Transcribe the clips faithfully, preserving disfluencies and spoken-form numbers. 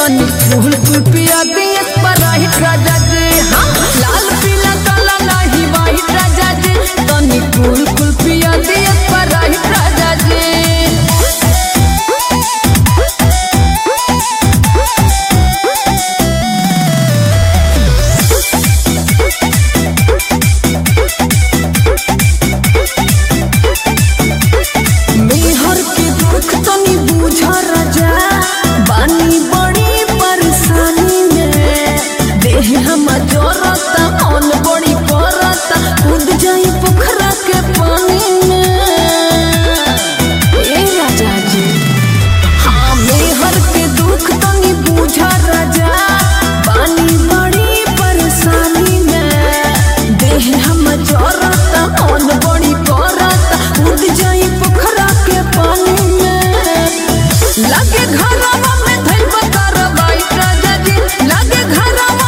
तनी फूल पिया दिए स्प्राइट राजा जी। हाँ लाल पीला काला नहीं वाइट राजा जी, तनी फूल पिया दिए स्प्राइट राजा जी। हम जोरता मन बड़ी परता कूद जाई पोखरा के पानी में ए राजा जी। हाँ मेहर के दुख तनी बुझा राजा, पानी बड़ी परेशानी में देह हम जोरता मन बड़ी परता कूद जाई पोखरा के पानी में। लगे घरवा में धइबा करवाई राजा जी, लगे घरवा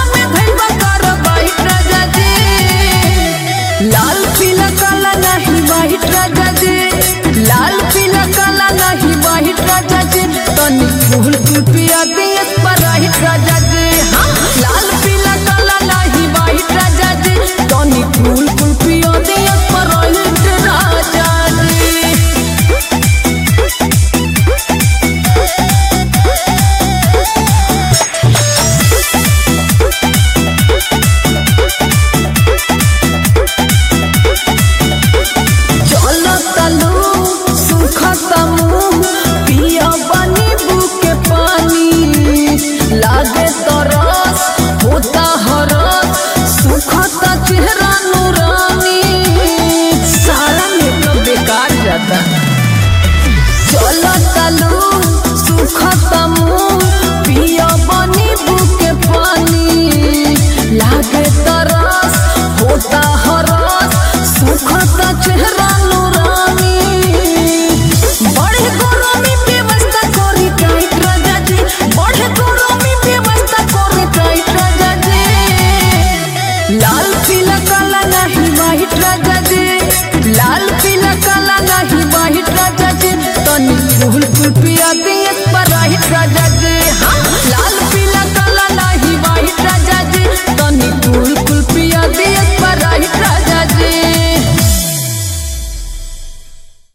लाल पीला काला नहीं वाइट राजा जी, लाल पीला काला नहीं वाइट राजा जी, तनी फूल पिया दिए स्प्राइट राजा जी।